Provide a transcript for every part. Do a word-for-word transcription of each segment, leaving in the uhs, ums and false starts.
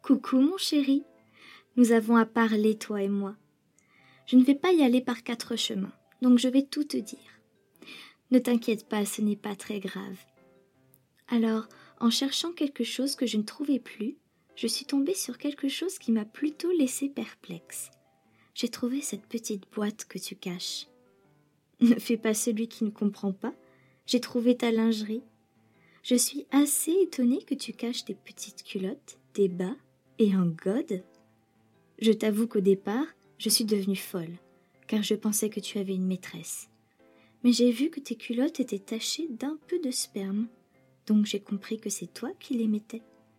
Coucou mon chéri, nous avons à parler toi et moi. Je ne vais pas y aller par quatre chemins, donc je vais tout te dire. Ne t'inquiète pas, ce n'est pas très grave. Alors, en cherchant quelque chose que je ne trouvais plus, je suis tombée sur quelque chose qui m'a plutôt laissée perplexe. J'ai trouvé cette petite boîte que tu caches. Ne fais pas celui qui ne comprend pas, j'ai trouvé ta lingerie. Je suis assez étonnée que tu caches des petites culottes, des bas et un gode. Je t'avoue qu'au départ, je suis devenue folle, car je pensais que tu avais une maîtresse. Mais j'ai vu que tes culottes étaient tachées d'un peu de sperme, donc j'ai compris que c'est toi qui les mettais.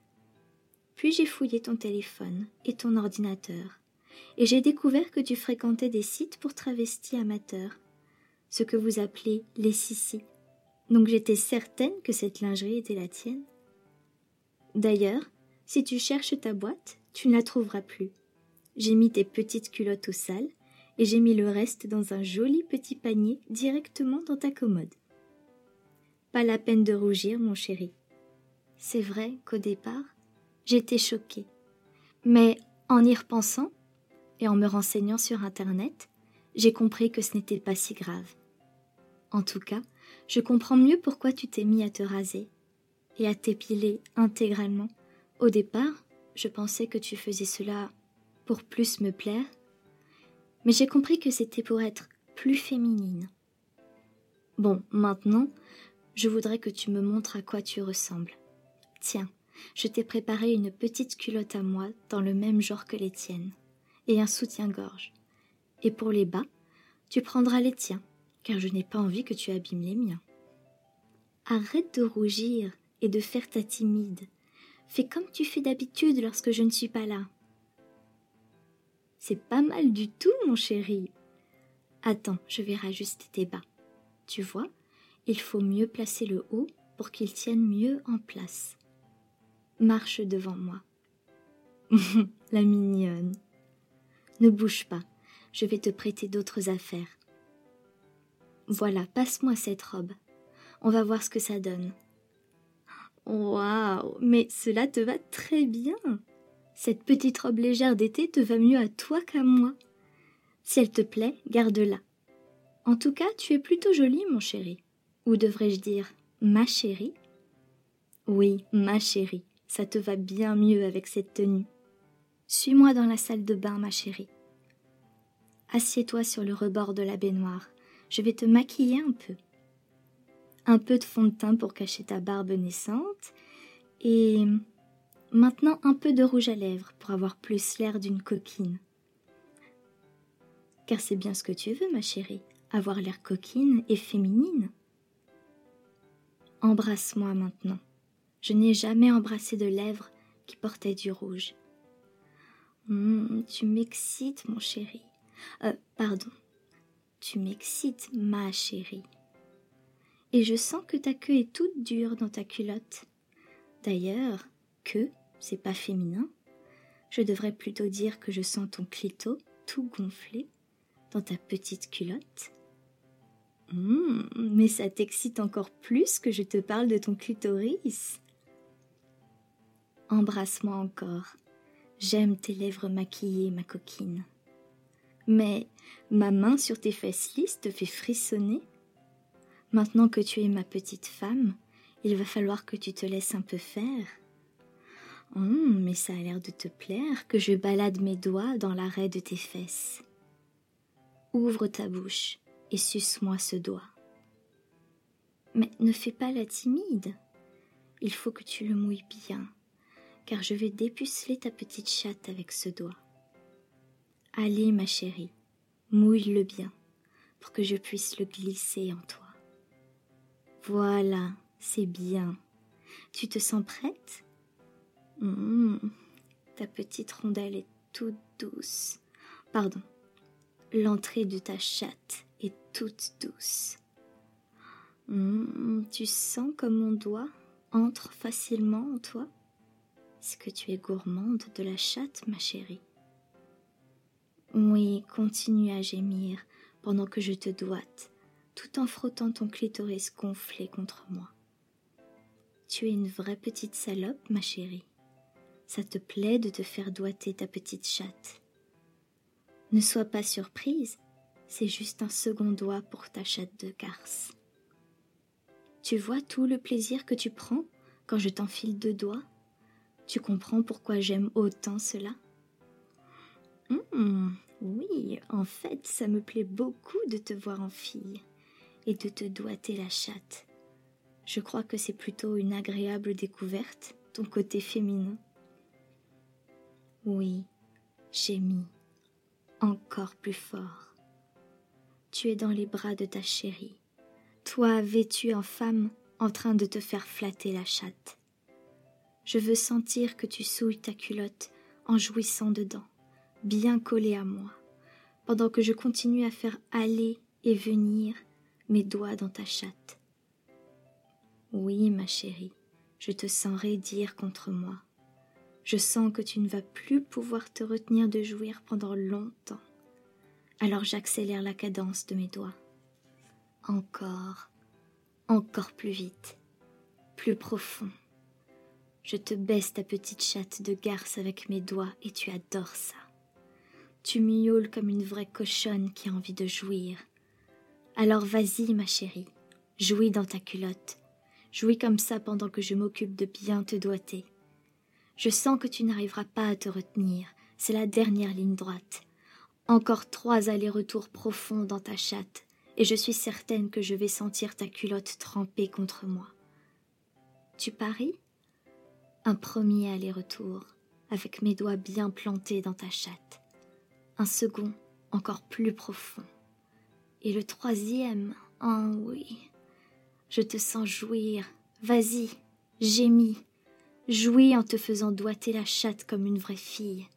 Puis j'ai fouillé ton téléphone et ton ordinateur, et j'ai découvert que tu fréquentais des sites pour travestis amateurs, ce que vous appelez les sissi. Donc j'étais certaine que cette lingerie était la tienne. D'ailleurs, si tu cherches ta boîte, tu ne la trouveras plus. J'ai mis tes petites culottes au sale et j'ai mis le reste dans un joli petit panier directement dans ta commode. Pas la peine de rougir, mon chéri. C'est vrai qu'au départ, j'étais choquée. Mais en y repensant et en me renseignant sur Internet, j'ai compris que ce n'était pas si grave. En tout cas, je comprends mieux pourquoi tu t'es mis à te raser et à t'épiler intégralement. Au départ, je pensais que tu faisais cela pour plus me plaire, mais j'ai compris que c'était pour être plus féminine. Bon, maintenant, je voudrais que tu me montres à quoi tu ressembles. Tiens, je t'ai préparé une petite culotte à moi dans le même genre que les tiennes, et un soutien-gorge. Et pour les bas, tu prendras les tiens, car je n'ai pas envie que tu abîmes les miens. Arrête de rougir et de faire ta timide. Fais comme tu fais d'habitude lorsque je ne suis pas là. C'est pas mal du tout, mon chéri. Attends, je vais rajuster tes bas. Tu vois, il faut mieux placer le haut pour qu'ils tiennent mieux en place. Marche devant moi. La mignonne. Ne bouge pas, je vais te prêter d'autres affaires. Voilà, passe-moi cette robe. On va voir ce que ça donne. Waouh, mais cela te va très bien. Cette petite robe légère d'été te va mieux à toi qu'à moi. Si elle te plaît, garde-la. En tout cas, tu es plutôt jolie, mon chéri. Ou devrais-je dire, ma chérie? Oui, ma chérie, ça te va bien mieux avec cette tenue. Suis-moi dans la salle de bain, ma chérie. Assieds-toi sur le rebord de la baignoire. Je vais te maquiller un peu. Un peu de fond de teint pour cacher ta barbe naissante. Et maintenant un peu de rouge à lèvres pour avoir plus l'air d'une coquine. Car c'est bien ce que tu veux, ma chérie, avoir l'air coquine et féminine. Embrasse-moi maintenant. Je n'ai jamais embrassé de lèvres qui portaient du rouge. Mmh, tu m'excites, mon chéri. Euh, pardon. Tu m'excites, ma chérie. Et je sens que ta queue est toute dure dans ta culotte. D'ailleurs, queue, c'est pas féminin. Je devrais plutôt dire que je sens ton clito tout gonflé dans ta petite culotte. Mmh, mais ça t'excite encore plus que je te parle de ton clitoris. Embrasse-moi encore. J'aime tes lèvres maquillées, ma coquine. Mais ma main sur tes fesses lisses te fait frissonner. Maintenant que tu es ma petite femme, il va falloir que tu te laisses un peu faire. Hum, mais ça a l'air de te plaire que je balade mes doigts dans l'arrêt de tes fesses. Ouvre ta bouche et suce-moi ce doigt. Mais ne fais pas la timide. Il faut que tu le mouilles bien, car je vais dépuceler ta petite chatte avec ce doigt. Allez, ma chérie, mouille-le bien, pour que je puisse le glisser en toi. Voilà, c'est bien. Tu te sens prête? Mmh, ta petite rondelle est toute douce. Pardon, l'entrée de ta chatte est toute douce. Mmh, tu sens comme mon doigt entre facilement en toi? Est-ce que tu es gourmande de la chatte, ma chérie? Oui, continue à gémir pendant que je te doite, tout en frottant ton clitoris gonflé contre moi. Tu es une vraie petite salope, ma chérie. Ça te plaît de te faire doigter ta petite chatte. Ne sois pas surprise, c'est juste un second doigt pour ta chatte de garce. Tu vois tout le plaisir que tu prends quand je t'enfile deux doigts? Tu comprends pourquoi j'aime autant cela? Mmh, oui, en fait, ça me plaît beaucoup de te voir en fille et de te doigter la chatte. Je crois que c'est plutôt une agréable découverte, ton côté féminin. Oui, gémis, encore plus fort. Tu es dans les bras de ta chérie, toi vêtue en femme, en train de te faire flatter la chatte. Je veux sentir que tu souilles ta culotte en jouissant dedans, bien collée à moi, pendant que je continue à faire aller et venir mes doigts dans ta chatte. Oui, ma chérie, je te sens raidir contre moi. Je sens que tu ne vas plus pouvoir te retenir de jouir pendant longtemps. Alors j'accélère la cadence de mes doigts. Encore, encore plus vite, plus profond. Je te baisse ta petite chatte de garce avec mes doigts et tu adores ça. Tu miaules comme une vraie cochonne qui a envie de jouir. Alors vas-y, ma chérie, jouis dans ta culotte. Jouis comme ça pendant que je m'occupe de bien te doigter. Je sens que tu n'arriveras pas à te retenir, c'est la dernière ligne droite. Encore trois allers-retours profonds dans ta chatte, et je suis certaine que je vais sentir ta culotte trempée contre moi. Tu paries? Un premier aller-retour, avec mes doigts bien plantés dans ta chatte. Un second, encore plus profond. Et le troisième, oh oui, je te sens jouir. Vas-y, gémis. Jouis en te faisant doigter la chatte comme une vraie fille.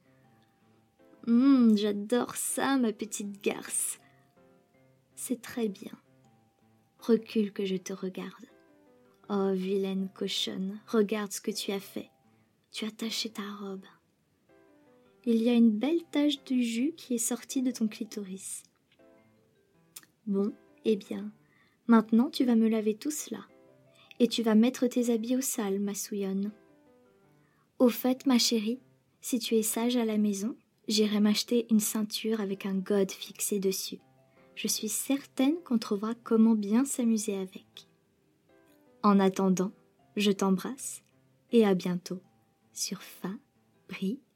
Hum, j'adore ça, ma petite garce. C'est très bien. Recule que je te regarde. Oh, vilaine cochonne, regarde ce que tu as fait. Tu as taché ta robe. Il y a une belle tache de jus qui est sortie de ton clitoris. Bon, eh bien, maintenant tu vas me laver tout cela. Et tu vas mettre tes habits au sale, ma souillonne. Au fait, ma chérie, si tu es sage à la maison, j'irai m'acheter une ceinture avec un gode fixé dessus. Je suis certaine qu'on trouvera comment bien s'amuser avec. En attendant, je t'embrasse et à bientôt sur Fabrique.